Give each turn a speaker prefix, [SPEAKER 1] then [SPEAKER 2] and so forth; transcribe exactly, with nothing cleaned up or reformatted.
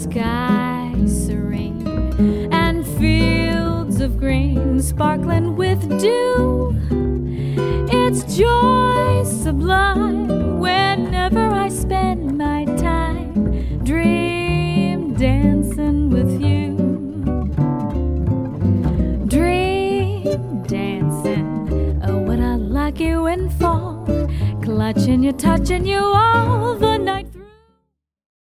[SPEAKER 1] sky serene and fields of green sparkling with dew. It's joy sublime whenever I spend my time dream dancing with you. Dream dancing, oh what I like you in fall, clutching you, touching you all the night.